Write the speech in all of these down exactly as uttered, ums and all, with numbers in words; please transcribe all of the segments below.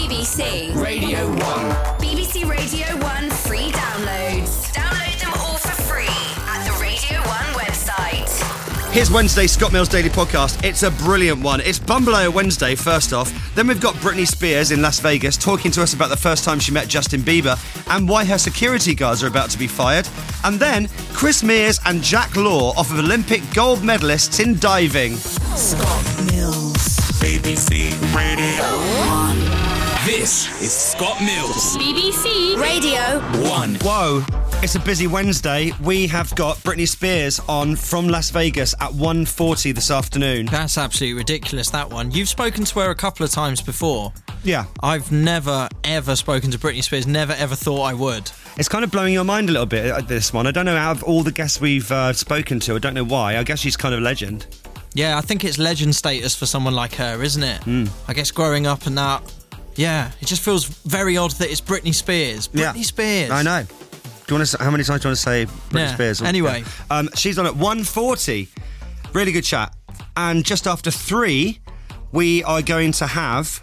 B C Radio one. B B C Radio one free downloads. Download them all for free at the Radio one website. Here's Wednesday's Scott Mills Daily Podcast. It's a brilliant one. It's Bumbalaya Wednesday, first off. Then we've got Britney Spears in Las Vegas talking to us about the first time she met Justin Bieber and why her security guards are about to be fired. And then Chris Mears and Jack Law off of Olympic gold medalists in diving. Scott Mills. B B C Radio one. This is Scott Mills. B B C Radio one. Whoa. It's a busy Wednesday. We have got Britney Spears on from Las Vegas at one forty this afternoon. That's absolutely ridiculous, that one. You've spoken to her a couple of times before. Yeah. I've never, ever spoken to Britney Spears. Never, ever thought I would. It's kind of blowing your mind a little bit, uh, this one. I don't know, out of all the guests we've uh, spoken to, I don't know why. I guess she's kind of a legend. Yeah, I think it's legend status for someone like her, isn't it? Mm. I guess growing up and that, yeah, it just feels very odd that it's Britney Spears. Britney Yeah. Spears. I know. Do you want to? How many times do you want to say Britney Yeah. Spears? Anyway. Yeah. Um, she's on at one forty. Really good chat. And just after three, we are going to have,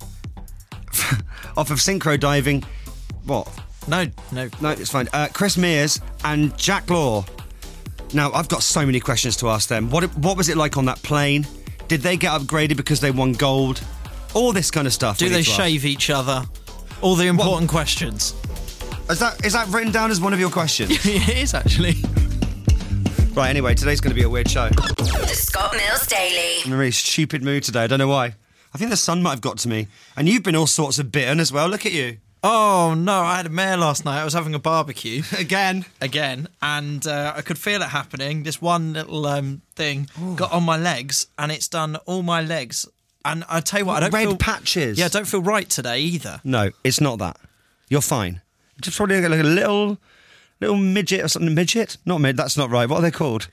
off of synchro diving, what? No, no. No, it's fine. Uh, Chris Mears and Jack Law. Now, I've got so many questions to ask them. What what was it like on that plane? Did they get upgraded because they won gold? All this kind of stuff. Do we they need to ask. shave each other? All the important questions. Is that is that written down as one of your questions? It is, actually. Right, anyway, today's going to be a weird show. The Scott Mills Daily. I'm in a really stupid mood today. I don't know why. I think the sun might have got to me. And you've been all sorts of bitten as well. Look at you. Oh, no, I had a mare last night. I was having a barbecue. Again. Again. And uh, I could feel it happening. This one little um, thing Ooh. got on my legs, and it's done all my legs. And I tell you what, I don't Red feel... patches. Yeah, I don't feel right today either. No, it's not that. You're fine. Just probably like a little, little midget or something. Midget? Not mid. That's not right. What are they called?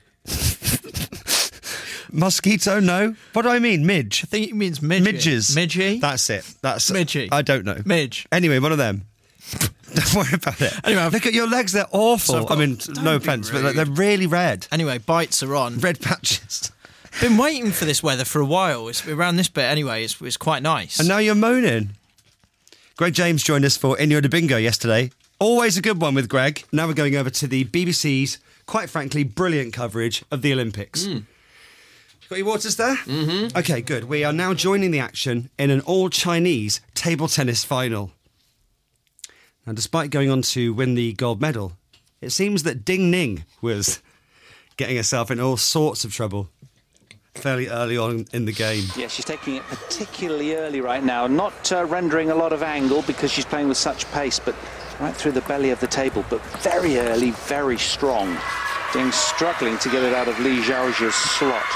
Mosquito? No. What do I mean? Midge. I think it means midget. Midges. Midgie? That's it. That's Midgie. I don't know. Midge. Anyway, one of them. Don't worry about it. Anyway, I've- look at your legs. They're awful. So I've got- I mean, Don't no be offence, but rude. they're really red. Anyway, bites are on. Red patches. Been waiting for this weather for a while. It's around this bit anyway. It's, it's quite nice. And now you're moaning. Greg James joined us for Inyo de Bingo yesterday. Always a good one with Greg. Now we're going over to the B B C's, quite frankly, brilliant coverage of the Olympics. Mm. Got your waters there? Mm-hmm. Okay, good. We are now joining the action in an all-Chinese table tennis final. Now, despite going on to win the gold medal, it seems that Ding Ning was getting herself in all sorts of trouble fairly early on in the game. Yeah, she's taking it particularly early right now, not uh, rendering a lot of angle because she's playing with such pace, but right through the belly of the table, but very early, very strong. Ding struggling to get it out of Li Xiaojia's slot.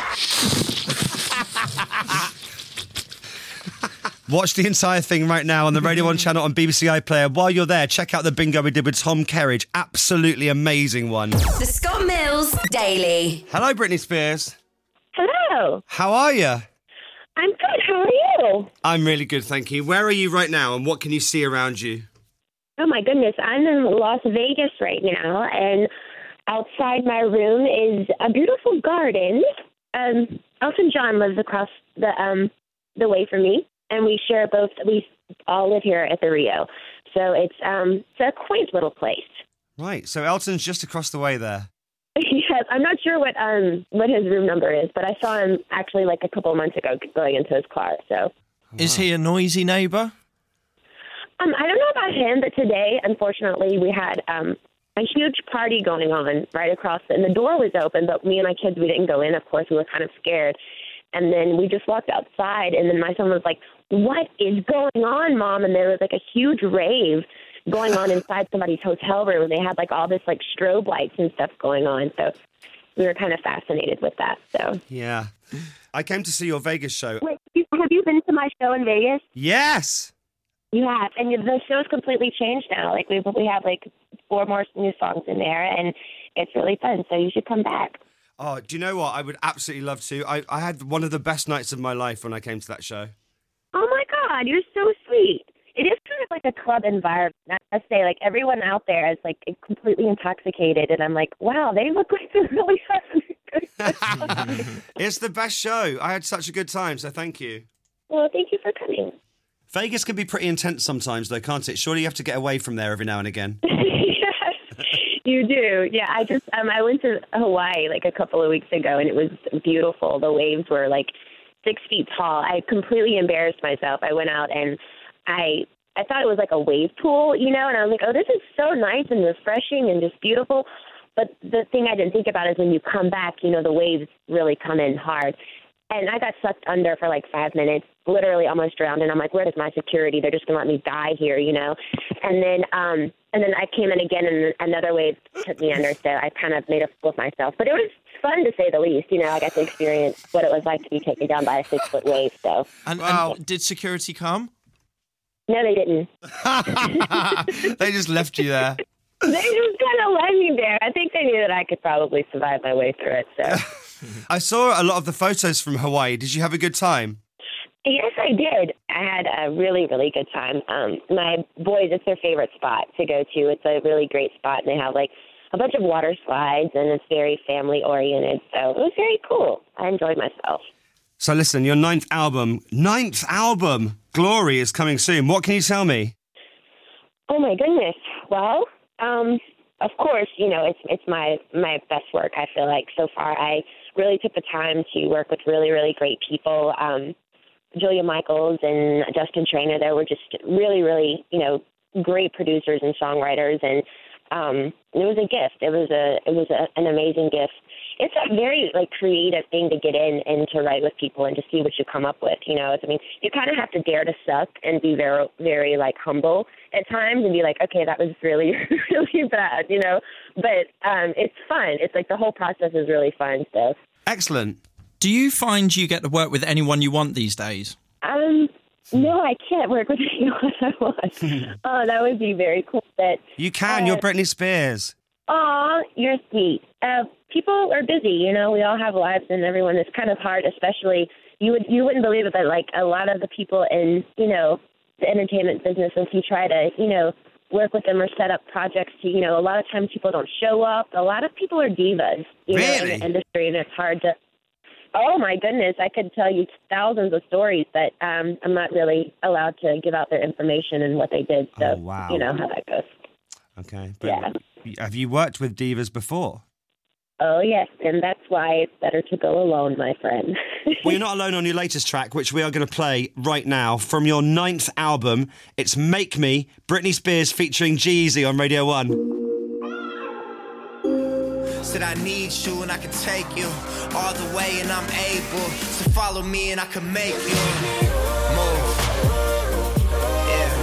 Watch the entire thing right now on the Radio one channel on B B C iPlayer. While you're there, check out the bingo we did with Tom Kerridge. Absolutely amazing one. The Scott Mills Daily. Hello, Britney Spears. Hello. How are you? I'm good. How are you? I'm really good, thank you. Where are you right now and what can you see around you? Oh, my goodness. I'm in Las Vegas right now, and outside my room is a beautiful garden. Um, Elton John lives across the um the way from me, and we share both. We all live here at the Rio, so it's um it's a quaint little place. Right, so Elton's just across the way there. Yes, I'm not sure what um what his room number is, but I saw him actually like a couple of months ago going into his car. So, is he a noisy neighbour? Um, I don't know about him, but today, unfortunately, we had um. a huge party going on right across, and the door was open, but me and my kids, we didn't go in. Of course, we were kind of scared. And then we just walked outside, and then my son was like, "What is going on, Mom?" And there was like a huge rave going on inside somebody's hotel room, and they had like all this like strobe lights and stuff going on. So we were kind of fascinated with that. So yeah, I came to see your Vegas show. Wait, have you been to my show in Vegas? Yes. You have, and the show's completely changed now. Like we we have like four more new songs in there, and it's really fun. So you should come back. Oh, do you know what? I would absolutely love to. I, I had one of the best nights of my life when I came to that show. Oh my God, you're so sweet. It is kind of like a club environment. I say, like everyone out there is like completely intoxicated, and I'm like, wow, they look like they're really having a good time. It's the best show. I had such a good time, so thank you. Well, thank you for coming. Vegas can be pretty intense sometimes, though, can't it? Surely you have to get away from there every now and again. Yes, you do. Yeah, I just um, I went to Hawaii like a couple of weeks ago, and it was beautiful. The waves were like six feet tall. I completely embarrassed myself. I went out and I I thought it was like a wave pool, you know, and I was like, oh, this is so nice and refreshing and just beautiful. But the thing I didn't think about is when you come back, you know, the waves really come in hard. And I got sucked under for like five minutes, literally almost drowned. And I'm like, where is my security? They're just going to let me die here, you know? And then um, and then I came in again and another wave took me under. So I kind of made a fool of myself. But it was fun to say the least. You know, I got to experience what it was like to be taken down by a six-foot wave. So. And, Wow. and did security come? No, they didn't. They just left you there. They just kind of left me there. I think they knew that I could probably survive my way through it. So. I saw a lot of the photos from Hawaii. Did you have a good time? Yes, I did. I had a really, really good time. Um, my boys, it's their favorite spot to go to. It's a really great spot, and they have like a bunch of water slides, and it's very family oriented. So it was very cool. I enjoyed myself. So listen, your ninth album, ninth album, Glory, is coming soon. What can you tell me? Oh my goodness. Well, um, of course, you know, it's it's my my best work, I feel like, so far. I really took the time to work with really, really great people. Um, Julia Michaels and Justin Traynor, they were just really, really, you know, great producers and songwriters, and um, it was a gift. It was a it was a, an amazing gift. It's a very like creative thing to get in and to write with people and to see what you come up with. You know, it's, I mean, you kind of have to dare to suck and be very, very like humble at times and be like, okay, that was really, really bad. You know, but um, it's fun. It's like the whole process is really fun. So Excellent. Do you find you get to work with anyone you want these days? um, no, I can't work with anyone I want. Oh, that would be very cool. But You can. Uh, You're Britney Spears. Aw, you're sweet. Uh, people are busy, you know. We all have lives, and everyone is kind of hard. Especially, you would you wouldn't believe it, but like a lot of the people in you know the entertainment business, if you try to you know work with them or set up projects, to you know, a lot of times people don't show up. A lot of people are divas, you know, Really? in the industry, and it's hard to. Oh my goodness, I could tell you thousands of stories, but um, I'm not really allowed to give out their information and what they did. So Oh, wow. you know how that goes. Okay. But Yeah. have you worked with divas before? Oh, yes, and that's why it's better to go alone, my friend. Well, you're not alone on your latest track, which we are going to play right now from your ninth album. It's Make Me, Britney Spears featuring G-Eazy on Radio one. Said I need you and I can take you all the way, and I'm able to follow me and I can make you move. Yeah.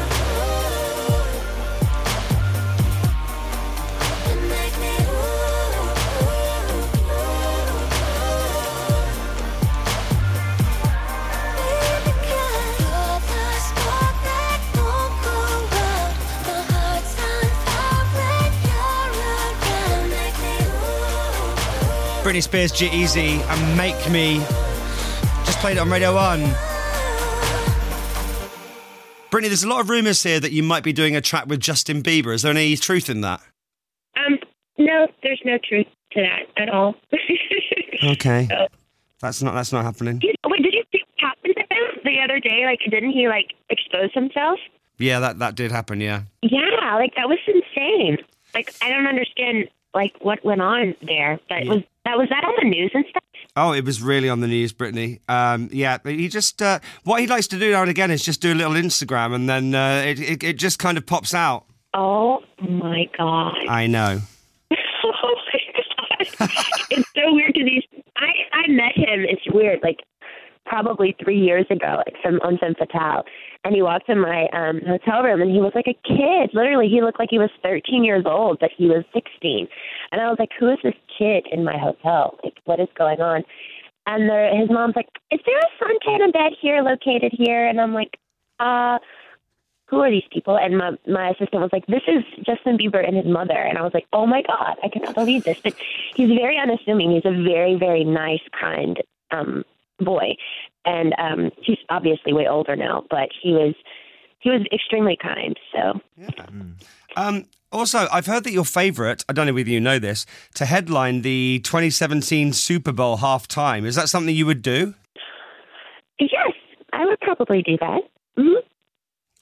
Britney Spears, G-Eazy, and Make Me. Just played it on Radio one. Britney, there's a lot of rumours here that you might be doing a track with Justin Bieber. Is there any truth in that? Um, no, there's no truth to that at all. Okay. So- That's not that's not happening. Did- Wait, did you see what happened to him the other day? Like, didn't he, like, expose himself? Yeah, that, that did happen, yeah. Yeah, like, that was insane. Like, I don't understand, like, what went on there. But Yeah. was that was that on the news and stuff? Oh, it was really on the news, Brittany. Um, yeah, but he just, uh, what he likes to do now and again is just do a little Instagram and then uh, it, it, it just kind of pops out. Oh, my God. I know. Oh, my God. It's so weird because he's, I, I met him, it's weird, like, probably three years ago, like, some, on Femme Fatale. And he walked in my um, hotel room, and he was like a kid. Literally, he looked like he was thirteen years old, but he was sixteen. And I was like, who is this kid in my hotel? Like, what is going on? And there, his mom's like, is there a Fontana bed here located here? And I'm like, uh, who are these people? And my, my assistant was like, this is Justin Bieber and his mother. And I was like, oh, my God, I cannot believe this. But he's very unassuming. He's a very, very nice, kind um, boy. And um, he's obviously way older now, but he was he was extremely kind. So, Yeah. Um, also, I've heard that your favourite, I don't know whether you know this, to headline the twenty seventeen Super Bowl halftime. Is that something you would do? yes, I would probably do that. Mm-hmm.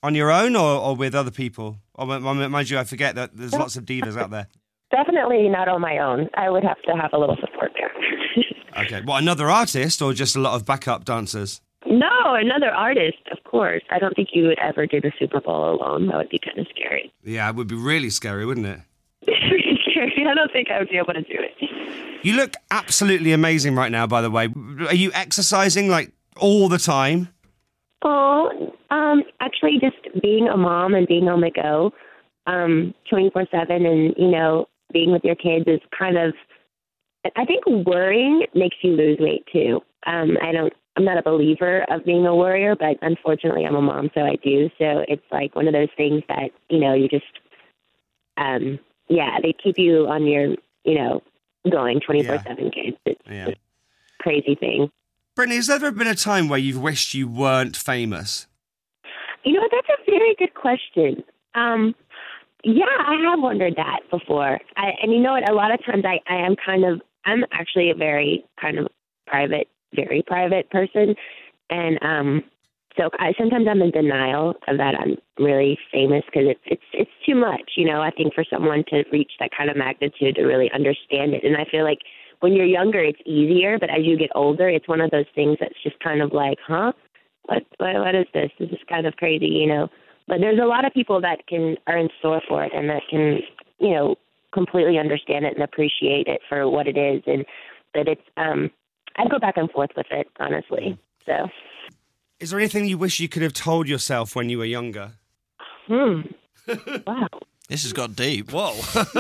On your own or, or with other people? Or mind you, I forget that there's lots of divas out there. Definitely not on my own. I would have to have a little support there. Okay. Well, another artist or just a lot of backup dancers? No, another artist, of course. I don't think you would ever do the Super Bowl alone. That would be kind of scary. Yeah, it would be really scary, wouldn't it? Scary. I don't think I would be able to do it. You look absolutely amazing right now, by the way. Are you exercising, like, all the time? Oh, um, actually just being a mom and being on the go um, twenty-four seven and, you know, being with your kids is kind of, I think worrying makes you lose weight too. Um, I don't, I'm not a believer of being a worrier, but unfortunately I'm a mom, so I do. So it's like one of those things that, you know, you just, um, yeah, they keep you on your, you know, going twenty-four seven kids. It's Yeah. a crazy thing. Brittany, has there ever been a time where you've wished you weren't famous? You know, that's a very good question. Um, yeah, I have wondered that before. I, and you know what? A lot of times I, I am kind of, I'm actually a very kind of private, very private person. And um, so I, sometimes I'm in denial of that I'm really famous because it's, it's, it's too much, you know, I think for someone to reach that kind of magnitude to really understand it. And I feel like when you're younger, it's easier. But as you get older, it's one of those things that's just kind of like, huh? What, what, what is this? This is kind of crazy, you know. But there's a lot of people that can are in store for it and that can, you know, completely understand it and appreciate it for what it is. And that it's, um, I go back and forth with it, honestly. So, is there anything you wish you could have told yourself when you were younger? hmm. Wow. This has got deep. Whoa.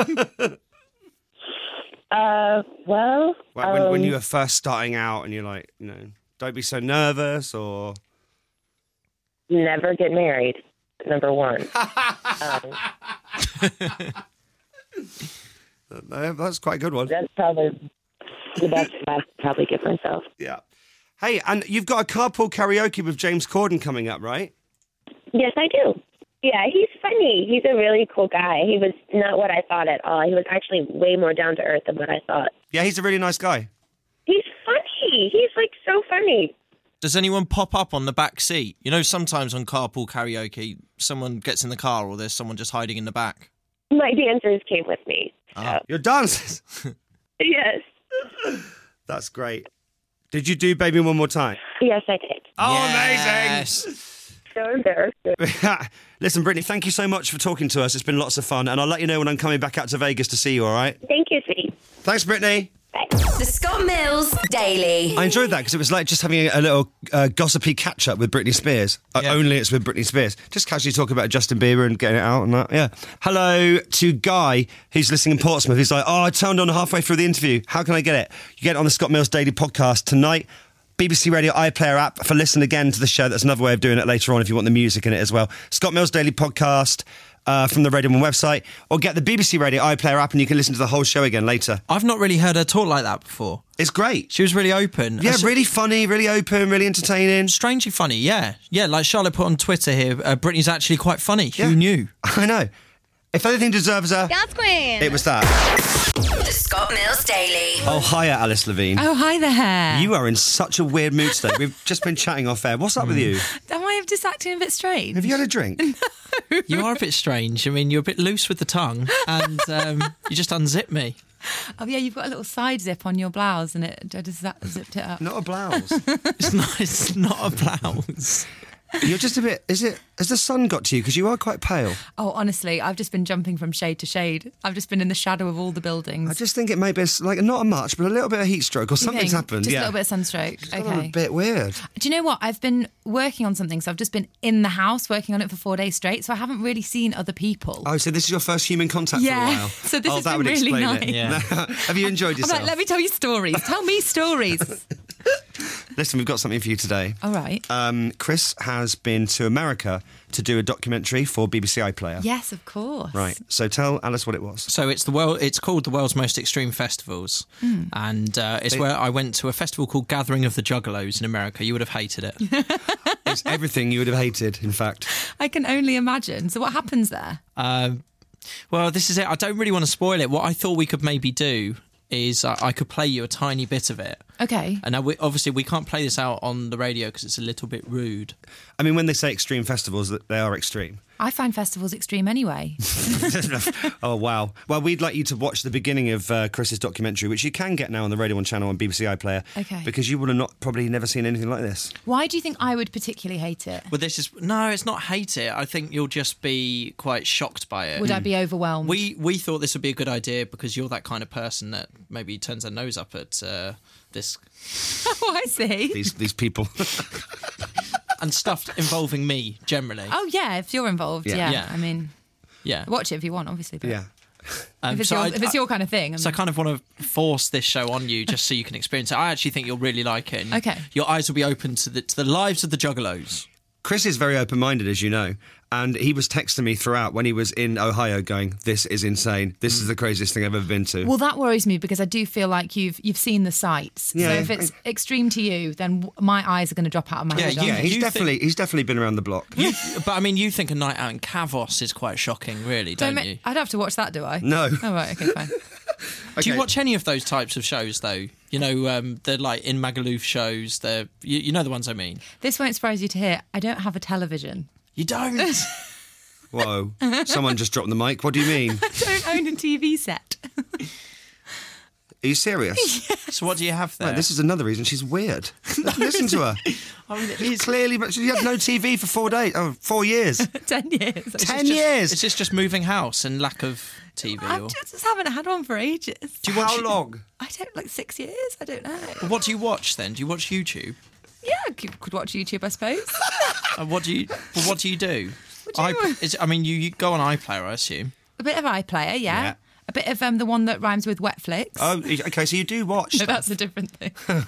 Uh, well, Like when, um, when you were first starting out and you're like, you know, don't be so nervous or... never get married. Number one. um, That's quite a good one. that's probably the best advice I'd probably give myself. Yeah. Hey, and you've got a carpool karaoke with James Corden coming up, right? Yes, I do. Yeah, he's funny. He's a really cool guy. He was not what I thought at all. He was actually way more down to earth than what I thought. Yeah, he's a really nice guy. He's funny. He's like so funny. Does anyone pop up on the back seat? You know, sometimes on carpool karaoke, someone gets in the car or there's someone just hiding in the back. My dancers came with me. So. Your dancers? Yes. That's great. Did you do Baby One More Time? Yes, I did. Oh, Yes. amazing! So embarrassing. Listen, Brittany, thank you so much for talking to us. It's been lots of fun, and I'll let you know when I'm coming back out to Vegas to see you, all right? Thank you, sweetie. Thanks, Brittany. Bye. The Scott Mills Daily. I enjoyed that because it was like just having a, a little uh, gossipy catch-up with Britney Spears. Uh, Yeah. Only it's with Britney Spears. Just casually talking about Justin Bieber and getting it out and that, yeah. Hello to Guy, who's listening in Portsmouth. He's like, oh, I turned on halfway through the interview. How can I get it? You get it on the Scott Mills Daily podcast tonight. B B C Radio iPlayer app for listen again to the show. That's another way of doing it later on if you want the music in it as well. Scott Mills Daily Podcast uh, from the Radio one website, or get the B B C Radio iPlayer app and you can listen to the whole show again later. I've not really heard her talk like that before. It's great. She was really open. Yeah, Uh, s- really funny, really open, really entertaining. Strangely funny, yeah. Yeah, like Charlotte put on Twitter here, uh, Britney's actually quite funny. Yeah. Who knew? I know. If anything deserves a... God's Queen. It was that. The Scott Mills Daily. Oh, hiya, Alice Levine. Oh, hi there. You are in such a weird mood today. We've just been chatting off air. What's up with you? Am I just acting a bit strange? Have you had a drink? You are a bit strange. I mean, you're a bit loose with the tongue and um, you just unzip me. Oh, yeah, you've got a little side zip on your blouse and it I just that zipped it up. Not a blouse. It's not, it's not a blouse. You're just a bit... Is it... Has the sun got to you? Because you are quite pale. Oh, honestly, I've just been jumping from shade to shade. I've just been in the shadow of all the buildings. I just think it may be, like, not a much, but a little bit of heat stroke or You something's think? happened. Just yeah. a little bit of sunstroke. It's gone Okay. a bit weird. Do you know what? I've been working on something, so I've just been in the house working on it for four days straight, so I haven't really seen other people. Oh, so this is your first human contact Yeah, for a while? so this oh, has that been would really explain nice. it. Yeah. Have you enjoyed I'm yourself? like, let me tell you stories. Tell me stories. Listen, we've got something for you today. All right. Um, Chris has been to America to do a documentary for B B C iPlayer. Yes, of course. Right. So tell Alice what it was. So it's the world. It's called the world's most extreme festivals, Hmm. and uh, it's They- where I went to a festival called Gathering of the Juggalos in America. You would have hated it. It's everything you would have hated, in fact. I can only imagine. So what happens there? Um, well, this is it. I don't really want to spoil it. What I thought we could maybe do is uh, I could play you a tiny bit of it. Okay. And now, we, obviously, we can't play this out on the radio because it's a little bit rude. I mean, when they say extreme festivals, that they are extreme. I find festivals extreme anyway. Oh, wow. Well, we'd like you to watch the beginning of uh, Chris's documentary, which you can get now on the Radio one channel on B B C iPlayer. Okay. Because you would have not probably never seen anything like this. Why do you think I would particularly hate it? Well, this is no, it's not hate it. I think you'll just be quite shocked by it. Would I be overwhelmed? We we thought this would be a good idea because you're that kind of person that maybe turns their nose up at uh, this Oh, I see. These these people. and stuff involving me generally. Oh, yeah, if you're involved, Yeah. yeah. Yeah. I mean, Yeah, watch it if you want, obviously. But Yeah. Um, if, it's so your, I- if it's your kind of thing. I So I mean- kind of want to force this show on you just so you can experience it. I actually think you'll really like it. And Okay. Your eyes will be open to the to the lives of the Juggalos. Chris is very open-minded, as you know, and he was texting me throughout when he was in Ohio going, this is insane. This is the craziest thing I've ever been to. Well, that worries me because I do feel like you've you've seen the sights. Yeah. So if it's extreme to you, then w- my eyes are going to drop out of my Yeah, head. you- aren't yeah, they? he's you definitely he's definitely been around the block. You, but I mean, you think a night out in Kavos is quite shocking, really, don't, Don't ma- you? I don't have to watch that, do I? No. Oh, right, okay, fine. Do you Okay. watch any of those types of shows, though? You know, um, they're like in Magaluf shows. They're you, you know the ones I mean. This won't surprise you to hear. I don't have a television. You don't. Whoa. Someone just dropped the mic. What do you mean? I don't own a T V set. Are you serious? So what do you have there? Right, this is another reason she's weird. Listen to her. I mean, it She's is. clearly, but she had no T V for four days. Oh, four years. Ten years. Ten Just- years. Is this just moving house and lack of T V? I Or... just haven't had one for ages. Do you watch How long? I don't like six years. I don't know. But what do you watch then? Do you watch YouTube? Yeah, I could, could watch YouTube, I suppose. And what do you? Well, what do you do? What do you I, want? is, I mean, you, you go on iPlayer, I assume. A bit of iPlayer, yeah. Yeah. A bit of um, the one that rhymes with Wetflix. Oh, okay, so you do watch No, stuff. that's a different thing.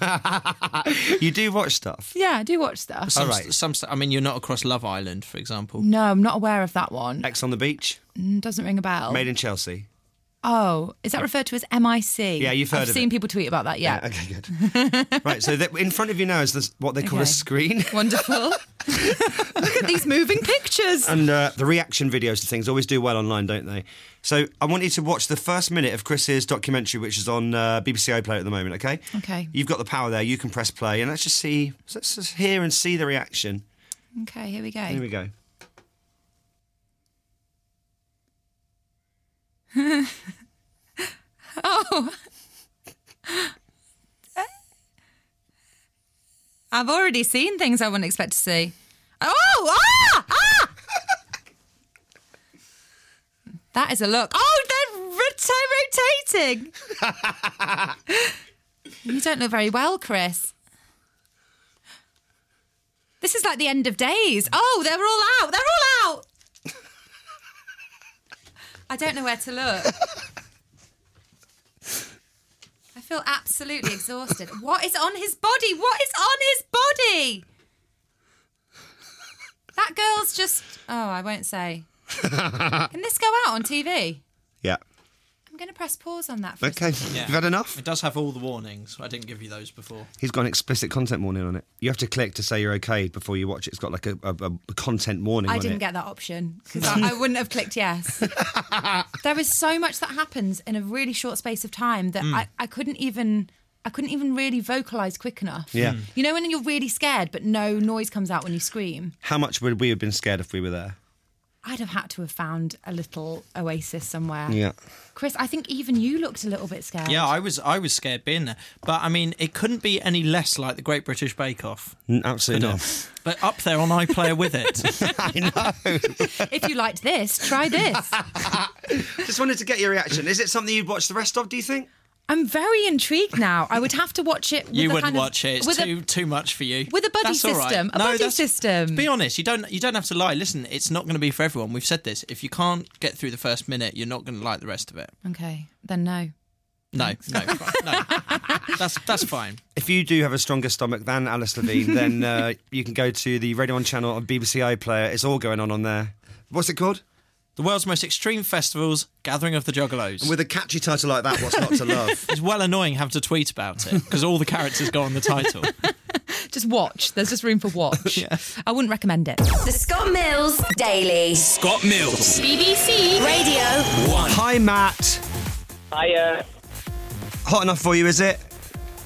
You do watch stuff. Yeah, I do watch stuff. Some, All right. some. st- I mean, you're not across Love Island, for example. No, I'm not aware of that one. Ex on the Beach, Mm, Doesn't ring a bell. Made in Chelsea. Oh, is that referred to as M I C? Yeah, you've heard I've of seen it. people tweet about that, yeah. Okay, good. Right, so that in front of you now is this, what they call a Okay. screen. Wonderful. Look at these moving pictures. And uh, the reaction videos to things always do well online, don't they? So I want you to watch the first minute of Chris's documentary, which is on uh, B B C iPlayer at the moment, okay? Okay. You've got the power there. You can press play. And let's just see, let's just hear and see the reaction. Okay, here we go. Here we go. Oh. I've already seen things I wouldn't expect to see. Oh! Ah! Ah! That is a look. Oh, they're rot- rotating. You don't look very well, Chris. This is like the end of days. Oh, they're all out. They're all out. I don't know where to look. I feel absolutely exhausted. What is on his body? What is on his body? That girl's just... Oh, I won't say. Can this go out on T V? Yeah. I'm going to press pause on that for a Okay. second. Yeah. You've had enough? It does have all the warnings. I didn't give you those before. He's got an explicit content warning on it. You have to click to say you're okay before you watch it. It's got like a, a, a content warning I on didn't it. get that option because I, I wouldn't have clicked yes. There is so much that happens in a really short space of time that I, I couldn't even I couldn't even really vocalise quick enough. Yeah. Mm. You know when you're really scared but no noise comes out when you scream? How much would we have been scared if we were there? I'd have had to have found a little oasis somewhere. Yeah. Chris, I think even you looked a little bit scared. Yeah, I was. I was scared being there, but I mean, it couldn't be any less like the Great British Bake Off. N- Absolutely Could not. it? But up there on iPlayer with it. I know. If you liked this, try this. Just wanted to get your reaction. Is it something you'd watch the rest of, do you think? I'm very intrigued now. I would have to watch it with You a wouldn't kind of, watch it. It's with a- too too much for you. with a buddy That's all right. system. A No, buddy that's- system. Be honest. You don't. You don't have to lie. Listen, it's not going to be for everyone. We've said this. If you can't get through the first minute, you're not going to like the rest of it. Okay, then no. No, no, no. That's that's fine. If you do have a stronger stomach than Alice Levine, then uh, you can go to the Radio one channel on B B C iPlayer. It's all going on on there. What's it called? The world's most extreme festivals, Gathering of the Juggalos. With a catchy title like that, what's not to love? It's well annoying having to tweet about it because all the characters go on the title. Just watch. There's just room for watch. Yeah. I wouldn't recommend it. The Scott Mills Daily. Scott Mills. B B C Radio. One. Hi, Matt. Hiya. Hot enough for you, is it?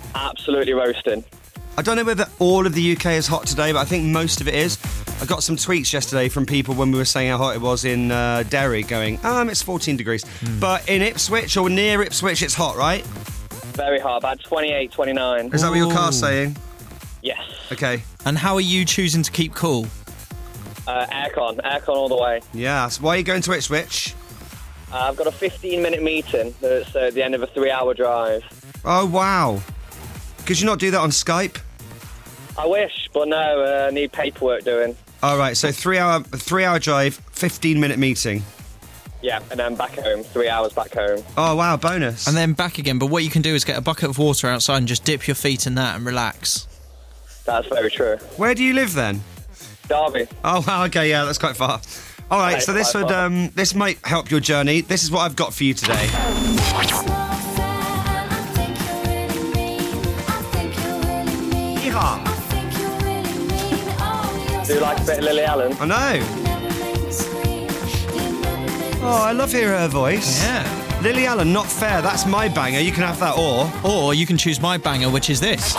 Absolutely roasting. I don't know whether all of the U K is hot today, but I think most of it is. I got some tweets yesterday from people when we were saying how hot it was in uh, Derry, going, um, it's fourteen degrees. Mm. But in Ipswich or near Ipswich, it's hot, right? Very hot, about twenty-eight, twenty-nine. Is that what your car's saying? Yes. Okay. And how are you choosing to keep cool? Uh, aircon, aircon all the way. Yeah, so why are you going to Ipswich? Uh, I've got a fifteen-minute meeting that's uh, at the end of a three-hour drive. Oh, wow. Could you not do that on Skype? I wish, but no, I uh, need paperwork doing. All right, so three-hour three-hour drive, fifteen-minute meeting. Yeah, and then back home, three hours back home. Oh, wow, bonus. And then back again, but what you can do is get a bucket of water outside and just dip your feet in that and relax. That's very true. Where do you live then? Derby. Oh, wow, okay, yeah, that's quite far. All right, Right, so this quite would far. um, this might help your journey. This is what I've got for you today. Yeehaw. Do you like a bit of Lily Allen? I know. Oh, I love hearing her voice. Yeah. Lily Allen, Not Fair. That's my banger. You can have that, or Or you can choose my banger, which is this.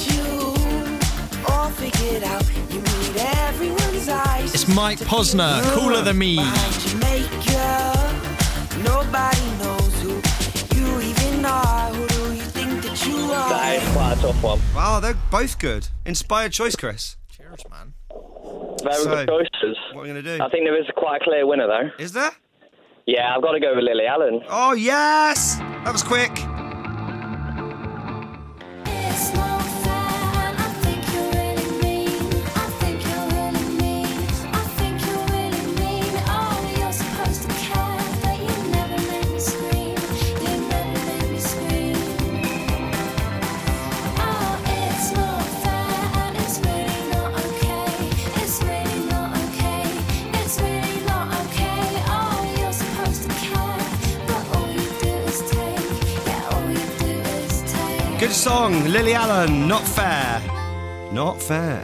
It's Mike Posner, Cooler Than Me. Nobody knows who you even are. Who do you think that you are? That is quite a tough one. wow, they're both good. Inspired choice, Chris. Cheers, man. Very So, good choices. What are we gonna do? I think there is a quite a clear winner, though. Is there? Yeah, I've got to go with Lily Allen. Oh yes, that was quick. It's not fair, and I think you're really mean. I think you're really mean. I think you're really mean. Oh, you're supposed to care, but you never made me scream. You never made me scream. Oh, it's not fair, and it's really not okay. It's really not okay. It's really not okay. Oh, you're supposed to care, but all you do is take. Yeah, all you do is take. Good song, Lily Allen. Not fair. Not fair.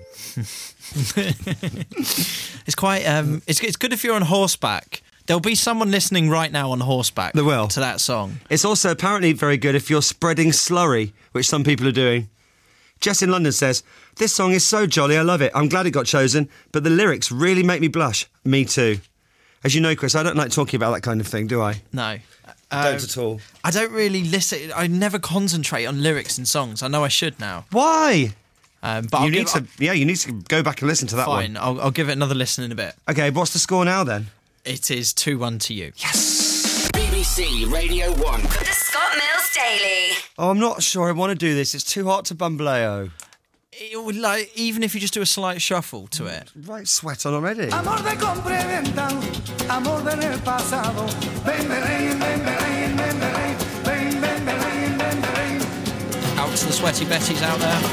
It's quite. Um, it's it's good if you're on horseback. There'll be someone listening right now on horseback. There will. To that song. It's also apparently very good if you're spreading slurry, which some people are doing. Jess in London says, this song is so jolly, I love it. I'm glad it got chosen, but the lyrics really make me blush. Me too. As you know, Chris, I don't like talking about that kind of thing, do I? No. Don't at all. I don't really listen. I never concentrate on lyrics in songs. I know I should now. Why? Um, but you I'll need give, to, yeah, you need to go back and listen to that fine. one. I'll, I'll give it another listen in a bit. Okay, what's the score now then? It is two one to you. Yes. B B C Radio One. The Scott Mills Daily. Oh, I'm not sure I want to do this. It's too hot to bambaleo. It would, like, even if you just do a slight shuffle to it. Right, sweat on already. Amor de compra y venta, amor del pasado. Ven, ven, ven, ven, ven, ven, ven, ven, ven, ven, ven. Out to the sweaty Betties out there.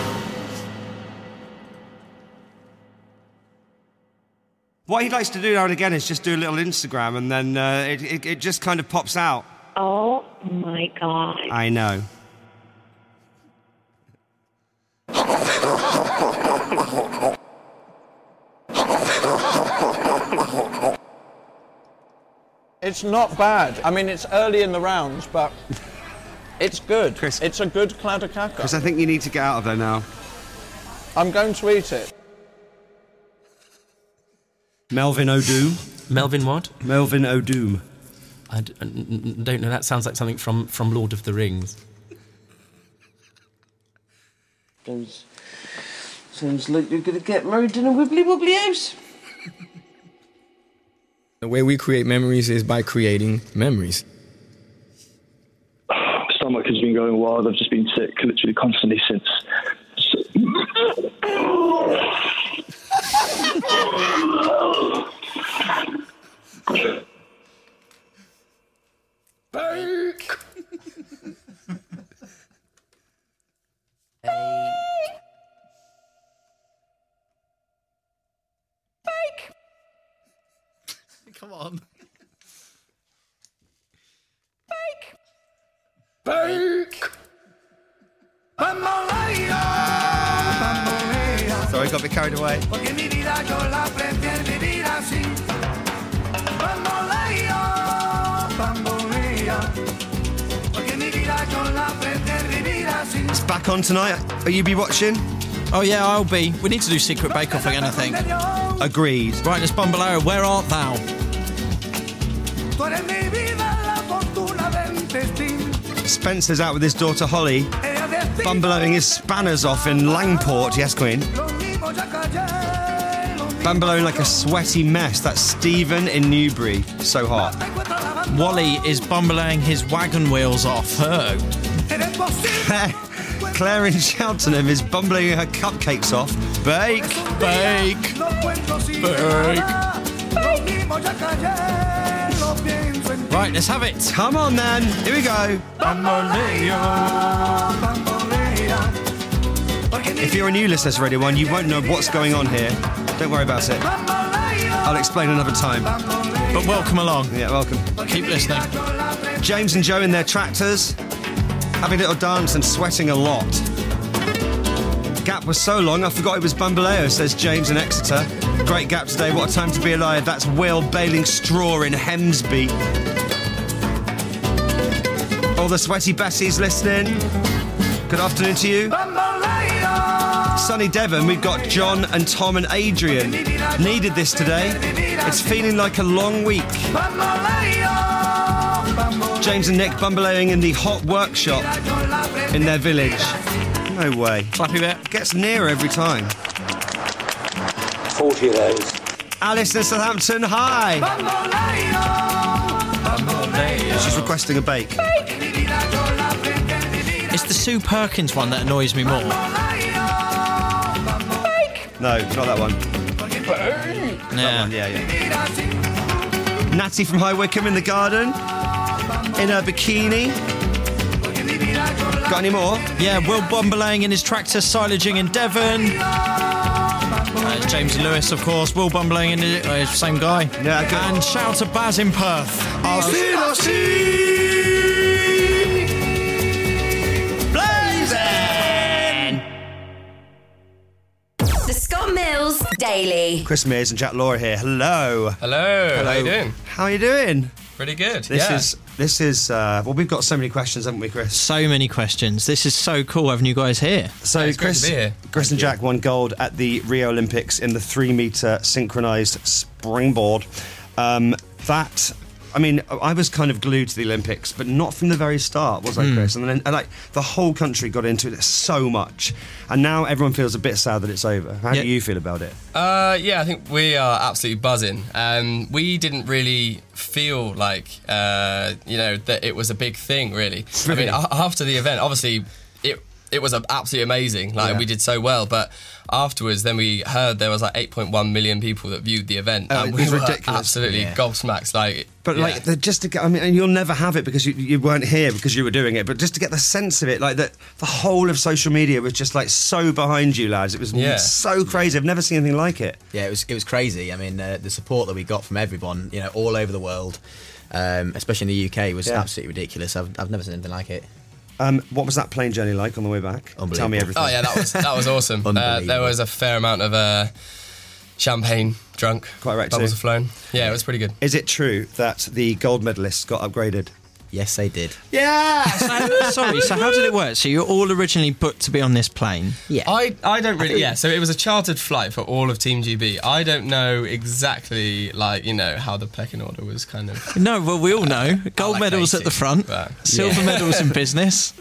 What he likes to do now and again is just do a little Instagram and then uh, it, it, it just kind of pops out. Oh my God. I know. It's not bad. I mean, it's early in the rounds, but it's good. Chris. It's a good cladder caca. Because I think you need to get out of there now. I'm going to eat it. Melvin O'Doom. Melvin what? Melvin O'Doom. I d- n- n- don't know. That sounds like something from, from Lord of the Rings. Sounds, sounds like you're going to get married in a wibbly wobbly house. The way we create memories is by creating memories. Stomach has been going wild. I've just been sick literally constantly since. Bake. Bake. Come on. Bake. Bake. Bambolea. Bambolea. Sorry, got me carried away. Porque mi vida yo la prefiero vivir así. Bambolea. Bambolea. Porque mi vida yo la prefiero vivir así. back on tonight. Are you be watching? Oh yeah, I'll be. We need to do Secret Bake Off again, I think. Agreed. Right, let's Bambaleo. Where art thou? Spencer's out with his daughter Holly, bambaloing his spanners off in Langport. Yes, Queen. Bambaloing like a sweaty mess. That's Stephen in Newbury. So hot. Wally is bumbling his wagon wheels off. Her. Claire in Cheltenham is bumbling her cupcakes off. Bake. Bake. Bake. Right, let's have it. Come on then. Here we go. If you're a new listener to Radio one, you won't know what's going on here. Don't worry about it. I'll explain another time. But welcome along. Yeah, welcome. Keep listening. James and Joe in their tractors, having a little dance and sweating a lot. Gap was so long, I forgot it was Bambaleo, says James in Exeter. Great gap today, what a time to be alive. That's Will baling straw in Hemsby. All the sweaty Bessies listening, good afternoon to you. Sunny Devon, we've got John and Tom and Adrian. Needed this today. It's feeling like a long week. James and Nick bumbaleing in the hot workshop in their village. No way. Clappy bit. Gets nearer every time. forty of those. Alice in Southampton, hi. She's requesting a bake. It's the Sue Perkins one that annoys me more. No, not that one. Yeah. That one, yeah, yeah. Natty from High Wycombe in the garden, in her bikini. Got any more? Yeah, Will Bumbalaying in his tractor, silaging in Devon. Uh, it's James Lewis, of course. Will Bumbalaying in the uh, same guy. Yeah, good. And shout to Baz in Perth. I'll see, I'll see. Blazing. The Scott Mills Daily. Chris Mears and Jack Laura here. Hello. Hello. How you doing? How are you doing? Pretty good. This yeah. is this is uh, well, we've got so many questions, haven't we, Chris? So many questions. This is so cool having you guys here. So it's Chris, great to be here. Chris and Jack won gold at the Rio Olympics in the three-meter synchronized springboard. Um, that. I mean, I was kind of glued to the Olympics, but not from the very start, was I, Hmm. Mm. Chris? And then, and like, the whole country got into it so much, and now everyone feels a bit sad that it's over. How Yeah. do you feel about it? Uh, yeah, I think we are absolutely buzzing. Um, we didn't really feel like, uh, you know, that it was a big thing, really. Really? I mean, a- after the event, obviously, it it was absolutely amazing. Like, Yeah. we did so well, but afterwards, then we heard there was like eight point one million people that viewed the event. Oh, and it we was were ridiculous. absolutely Yeah. gobsmacked. Like, But yeah. like, the, just to get, I mean, and you'll never have it because you, you weren't here because you were doing it. But just to get the sense of it, like that, the whole of social media was just like so behind you, lads. It was Yeah. so crazy. I've never seen anything like it. Yeah, it was it was crazy. I mean, uh, the support that we got from everyone, you know, all over the world, um, especially in the U K, was Yeah. absolutely ridiculous. I've, I've never seen anything like it. Um, what was that plane journey like on the way back? Tell me everything. Oh yeah, that was that was awesome. uh, there was a fair amount of uh, champagne drunk. Quite right, Bubbles too. have flown. Yeah, it was pretty good. Is it true that the gold medalists got upgraded? Yes, they did. Yeah. So, sorry, so how did it work? So you're all originally booked to be on this plane? Yeah. I, I don't really, yeah, so it was a chartered flight for all of Team G B. I don't know exactly, like, you know, how the pecking order was kind of... No, well, we all know. Gold medals at the front, silver Yeah. medals in business.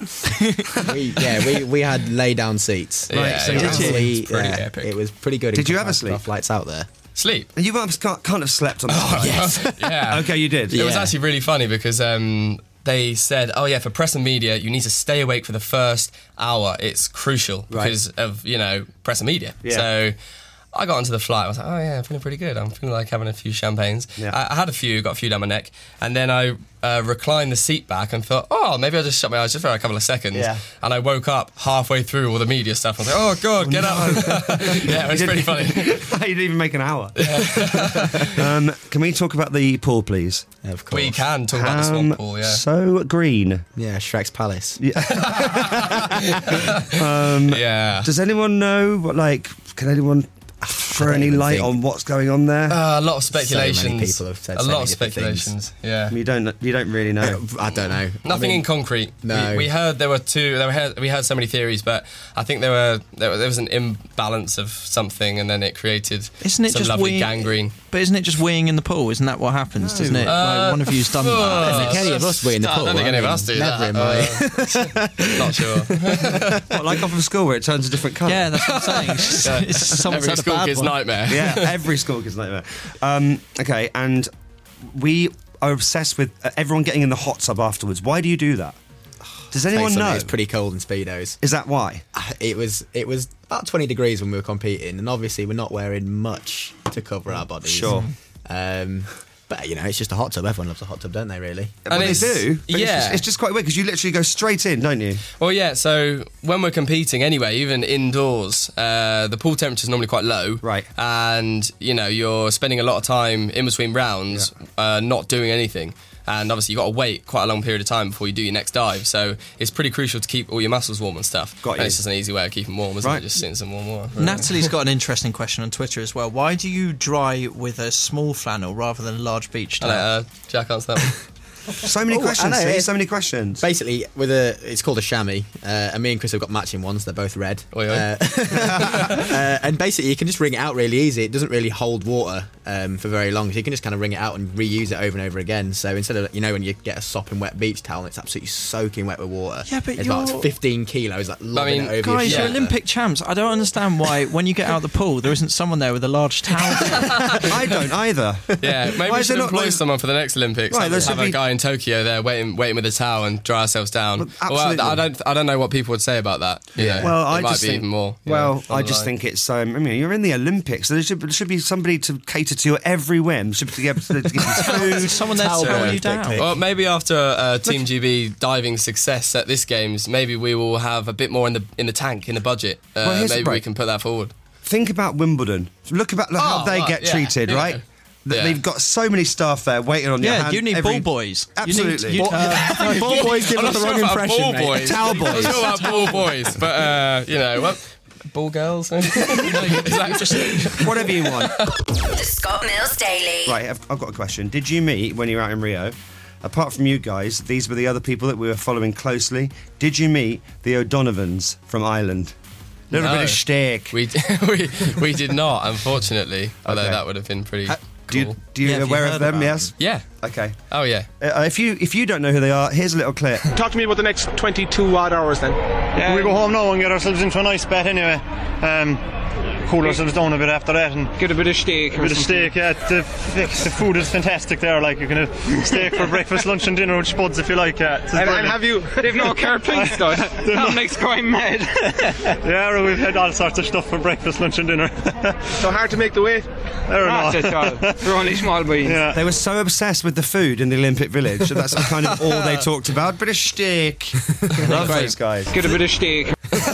we, yeah, we, we had lay down seats. Yeah, Right, so it it was- was, it was pretty yeah, epic. It was pretty good. in Did you ever comparison to sleep? our flights out there? Sleep? You must can't, can't have slept on the flight. yes. yeah. Okay, you did. It was actually really funny because um, they said, oh yeah, for press and media, you need to stay awake for the first hour. It's crucial Right. because of, you know, press and media. Yeah. So I got onto the flight. I was like, oh yeah, I'm feeling pretty good. I'm feeling like having a few champagnes. Yeah. I, I had a few, got a few down my neck. And then I uh, reclined the seat back and thought, oh, maybe I'll just shut my eyes just for a couple of seconds. Yeah. And I woke up halfway through all the media stuff. I was like, oh God, get up. yeah, it was You pretty didn't- funny. you didn't even make an hour. um, can we talk about the pool, please? Of course. We can talk about the Um, swamp pool, yeah. So green. Yeah, Shrek's Palace. Um, yeah. Does anyone know what, like, can anyone throw any light on what's going on there? Uh, a lot of So many speculations. people have said a so lot many of different things. speculations. Yeah. You don't. You don't really know. I don't know. Nothing I mean, in concrete. No. We, we heard there were two. There were, we heard so many theories, but I think there were there, there was an imbalance of something, and then it created Isn't it some just lovely weeing- gangrene. But isn't it just weeing in the pool? Isn't that what happens, doesn't it? Uh, like one of you's done uh, that. I don't think any of us were in the I pool. don't think I any of mean, us do never that. in my- Uh, not sure. What, like off of school where it turns a different colour? Yeah, that's what I'm saying. It's, just, Yeah. it's someone's Every had a school bad kid's one. nightmare. Yeah, every school kid's nightmare. Um, okay, and we are obsessed with uh, everyone getting in the hot tub afterwards. Why do you do that? Does anyone Thankfully, know? It's pretty cold in speedos. Is that why? It was it was about twenty degrees when we were competing, and obviously we're not wearing much to cover our bodies. Sure. Um, but you know, it's just a hot tub. Everyone loves a hot tub, don't they? Really? Well, they it's- do. But yeah. It's just, it's just quite weird because you literally go straight in, don't you? Well, yeah. So when we're competing, anyway, even indoors, uh, the pool temperature is normally quite low, right? And you know, you're spending a lot of time in between rounds, uh, not doing anything. And obviously, you've got to wait quite a long period of time before you do your next dive. So it's pretty crucial to keep all your muscles warm and stuff. Got and you. it's just an easy way of keeping warm, isn't Right. it? Just sit in some warm water. Natalie's got an interesting question on Twitter as well. Why do you dry with a small flannel rather than a large beach I'll towel? let uh, Jack answer that one. So many Oh, questions. I know, See? it's- So many questions. Basically, with a it's called a chamois, uh, and me and Chris have got matching ones. They're both red. Oi, oi. Uh, uh, and basically, you can just wring it out really easy. It doesn't really hold water um, for very long, so you can just kind of wring it out and reuse it over and over again. So instead of, you know, when you get a sopping wet beach towel, and it's absolutely soaking wet with water. Yeah, but it's you're- about fifteen kilos, like lobbing mean, it over Guys, your you're shoulder. Olympic champs. I don't understand why, when you get out of the pool, there isn't someone there with a large towel. I don't either. Yeah, maybe Why we is should there not employ loads- someone for the next Olympics. Right, have there have should a be- guy in Tokyo there waiting, waiting with a towel and dry ourselves down. Well, Well, absolutely. I don't, I don't know what people would say about that. you know. Well, it I might just be think, even more. you Well, know, I on the just line. think it's. Um, I mean, you're in the Olympics, so there should, there should be somebody to cater to your every whim. Should be able to, to give you food. Someone there to Towel towel boy, you down. quickly. Well, maybe after uh, Team G B diving success at this games, maybe we will have a bit more in the in the tank in the budget. Uh, Well, here's the maybe break. we can put that forward. Think about Wimbledon. Look about look how Oh, they right, get yeah, treated, yeah. right? Th- Yeah. They've got so many staff there waiting on your Yeah, hand. you need every- ball boys. You need- Absolutely. you- Uh, ball boys give I'm us the not wrong sure about impression, ball mate. boys. Towel I'm not boys. sure about ball boys, but uh, you know what? Ball girls. Maybe? Whatever you want. The Scott Mills Daily. Right, I've, I've got a question. Did you meet, when you were out in Rio, apart from you guys, these were the other people that we were following closely, did you meet the O'Donovans from Ireland? Little No. bit of steak. we, we we did not, unfortunately. Although Okay. that would have been pretty. Ha- cool. Do you, do you Yeah, have you aware heard of them? about Yes. Yeah. Okay. Oh yeah. Uh, if you if you don't know who they are, here's a little clip. Talk to me about the next twenty-two odd hours then. Yeah, we go home now and get ourselves into a nice bed anyway. Um, cool ourselves down a bit after that and Get a bit of steak. a bit of steak. Yeah, the, the food is fantastic there. Like you can have steak for breakfast, lunch, and dinner with spuds if you like. Yeah, it's And, and brilliant. have you? They've no carte blanche though. That makes crime mad. Yeah, we've had all sorts of stuff for breakfast, lunch, and dinner. So hard to make the weight. There we Ah, go. that's all. They're only small boys. Yeah. They were so obsessed with the food in the Olympic Village that that's kind of all they talked about. Bit of steak. Love those guys. Get a bit of steak.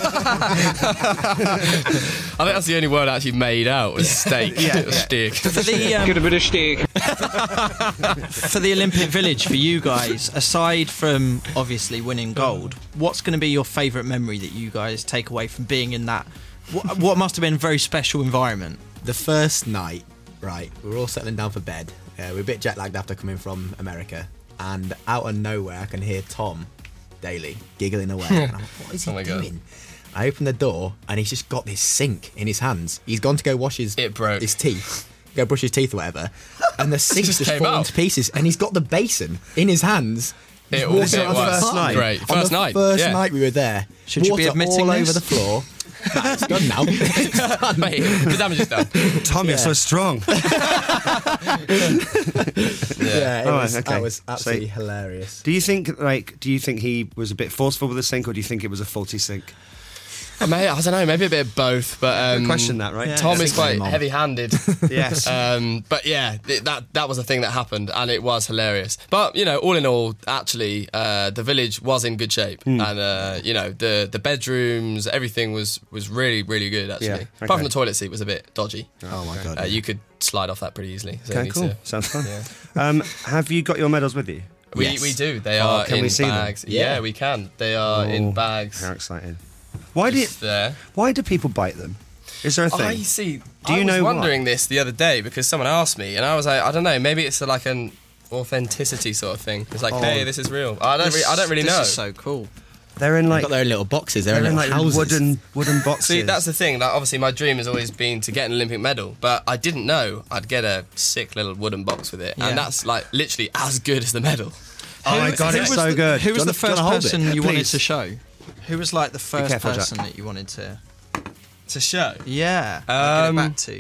I think that's the only word I actually made out was steak. Yeah, It was yeah. steak. For the, um, Get a bit of steak. for the Olympic Village, for you guys, aside from obviously winning gold, what's going to be your favourite memory that you guys take away from being in that, what, what must have been a very special environment? The first night, right, we were all settling down for bed. Uh, we were a bit jet lagged after coming from America, and out of nowhere, I can hear Tom Daly giggling away. And I'm like, what is he Oh my God. doing? I open the door, and he's just got this sink in his hands. He's gone to go wash his It broke. his teeth, go brush his teeth or whatever, and the sink's just just, came fallen out. to pieces. And he's got the basin in his hands. It He's was- walking it around the was first night. great. On First the night, First yeah. night we were there. Should you Water be admitting all this? over the floor. Nah, it's done now. It's done. Mate, the damage is done. Tom, you're Yeah. so strong. Yeah, it Oh, was, okay. that was So- absolutely hilarious. Do you think like do you think he was a bit forceful with the sink, or do you think it was a faulty sink? Oh, mate, I don't know, maybe a bit of both, but um, Good question that, right? Tom Yeah. is quite Mom. heavy-handed. Yes. Um, but yeah, th- that that was a thing that happened, and it was hilarious. But you know, all in all, actually, uh, the village was in good shape, Hmm. and uh, you know, the the bedrooms, everything was was really really good. Actually, Yeah, okay. apart from the toilet seat was a bit dodgy. Oh my god. Uh, you could slide off that pretty easily. So you Okay, need cool. to- Sounds fun. Yeah. Um, have you got your medals with you? We Yes. we do. They Oh, are can in we see them? bags. Yeah. Yeah. we can. They are Oh, in bags. How exciting! Why do you, Just there. why do people bite them? Is there a thing? I see. Do I you was know wondering why? this the other day because someone asked me, and I was like, I don't know. Maybe it's like an authenticity sort of thing. It's like, Oh. hey, this is real. I don't. This- Re- I don't really this know. is so cool. They're in They've like got their own little boxes. They're, they're in in little like houses. wooden wooden boxes. See, that's the thing. Like, obviously, my dream has always been to get an Olympic medal, but I didn't know I'd get a sick little wooden box with it, Yeah. and that's like literally as good as the medal. Oh my Who- god, who it's was so the- good. Who was Do the you first wanna hold it? person you wanted Please. to show? Who was like the first careful, Jack. person that you wanted to To show. Yeah. Um, get it back to.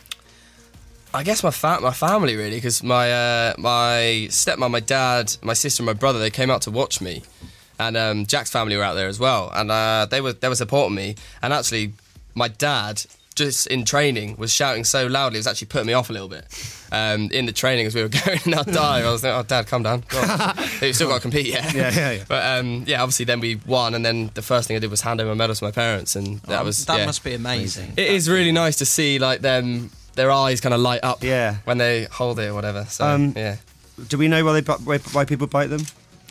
I guess my fa- my family really, because my uh, my stepmom, my dad, my sister, and my brother, they came out to watch me, and um, Jack's family were out there as well, and uh, they were they were supporting me. And actually, my dad, just in training, was shouting so loudly, it was actually putting me off a little bit. Um, in the training as we were going in our dive, I was like, "Oh, Dad, calm down. Go on. We've still got to compete, yeah." Yeah, yeah, yeah. But um, yeah, obviously, then we won, and then the first thing I did was hand over my medals to my parents, and that Oh, was that yeah. must be amazing. It is really nice to see like them, their eyes kind of light up Yeah. when they hold it or whatever. So Um, yeah. Do we know why they bu- why, why people bite them?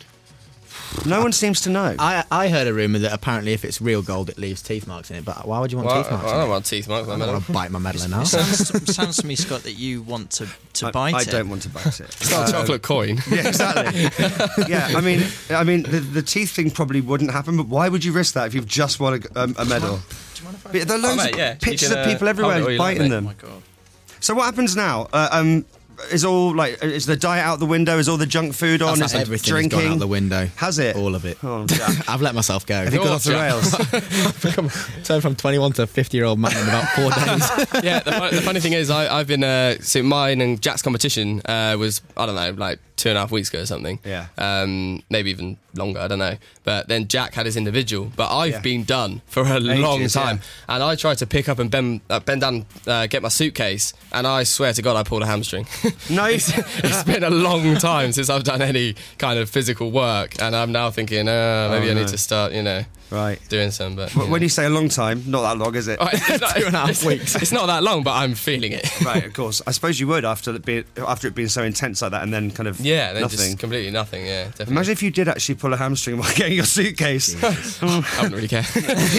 No one seems to know. I, I heard a rumour that apparently if it's real gold, it leaves teeth marks in it. But why would you want Well, teeth marks? I in don't it? want teeth marks. I I don't mean, want to bite my medal in It half. sounds, to, sounds to me, Scott, that you want to, to I, bite I it. don't want to bite it. it's not a Um, chocolate coin. Yeah, exactly. yeah, I mean, I mean, the, the teeth thing probably wouldn't happen, but why would you risk that if you've just won a, um, a medal? But there are loads Oh, mate, of yeah, you pictures can, of uh, people hold everywhere it all you like, biting mate. them. Oh my God. So what happens now? Uh, um, is all like is the diet out the window? Is all the junk food on? That's Is it everything drinking? has gone out the window. Has it? All of it. Oh, Jack. I've let myself go. Have you gone off the Jack. rails? I've become turned from twenty-one to a fifty-year-old man in about four days. Yeah, the, fun, the funny thing is, I, I've been uh, so mine and Jack's competition uh, was I don't know like two and a half weeks ago or something. Yeah. Um, maybe even longer. I don't know. But then Jack had his individual. But I've Yeah. been done for a long Ages, time, yeah. and I tried to pick up and bend, uh, bend down, uh, get my suitcase, and I swear to God, I pulled a hamstring. No. it's, it's been a long time since I've done any kind of physical work, and I'm now thinking, uh, maybe Oh, I no. need to start, you know, Right. doing some. But But you when know. you say a long time, not that long, is it? Oh, it's not- Two and a half it's- weeks. It's not that long, but I'm feeling it. Right, of course. I suppose you would after it being after it being so intense like that, and then kind of Yeah, then nothing. just completely nothing. Yeah, definitely. Imagine if you did actually pull a hamstring while getting your suitcase. I wouldn't really care.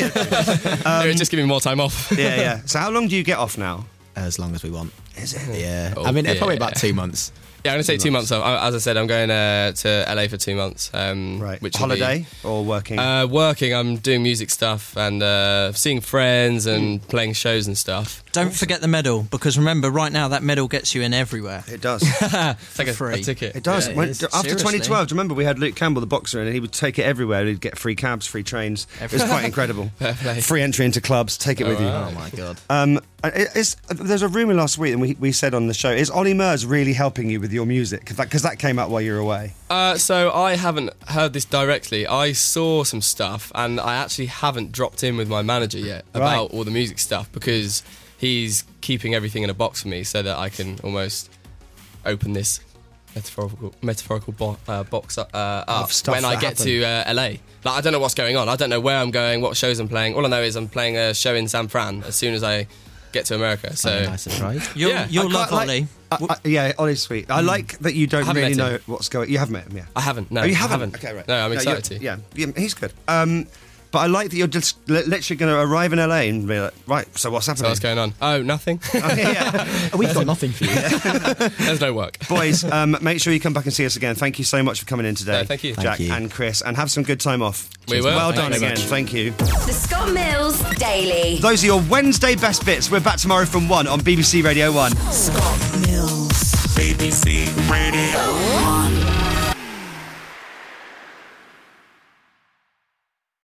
it would just give me more time off. yeah, yeah. So how long do you get off now? As long as we want. Is it? Yeah. Oh, I mean, yeah. probably about two months. Yeah, I'm going to take two months off. I- As I said, I'm going uh, to L A for two months. Um, Right. Which will Holiday or working? Be, uh, working. I'm doing music stuff and uh, seeing friends and playing shows and stuff. Don't forget the medal, because remember, right now that medal gets you in everywhere. it does. It's like a, free. a ticket. It does. Yeah, it When- is. after Seriously. twenty twelve, do you remember we had Luke Campbell, the boxer, and he would take it everywhere. He'd get free cabs, free trains. It was quite incredible. Fair play. Free entry into clubs. Take it with you. wow. Oh my god. Um, it- it's, there's a rumour last week, and we, we said on the show, is Ollie Murs really helping you with your music? Because that, 'cause that came out while you were away. Uh, so I haven't heard this directly. I saw some stuff, and I actually haven't dropped in with my manager yet Right. about all the music stuff because he's keeping everything in a box for me so that I can almost open this metaphorical metaphorical bo- uh, box up, uh, up stuff when I that get to uh, L A. Like, I don't know what's going on. I don't know where I'm going, what shows I'm playing. All I know is I'm playing a show in San Fran as soon as I get to America. So Oh, nice surprise. You'll, Yeah. you'll I love quite Ollie. like- I- I- yeah, Ollie's sweet. I like that you don't haven't really met know him. what's going. You have met him, yeah. I haven't. No, oh, you I haven't? haven't. Okay, right. No, I'm Yeah, excited you're- to. Yeah, yeah, he's good. Um, but I like that you're just li- literally going to arrive in L A and be like, right. So what's So happening? what's going on? Oh, nothing. Oh, yeah. We've got nothing for you. There's no work. Boys, um, make sure you come back and see us again. Thank you so much for coming in today. No, thank you. Jack Thank you. and Chris, and have some good time off. We will. Well Thank done you very again. much. Thank you. The Scott Mills Daily. Those are your Wednesday best bits. We're back tomorrow from one on B B C Radio one. Scott Mills, B B C Radio one.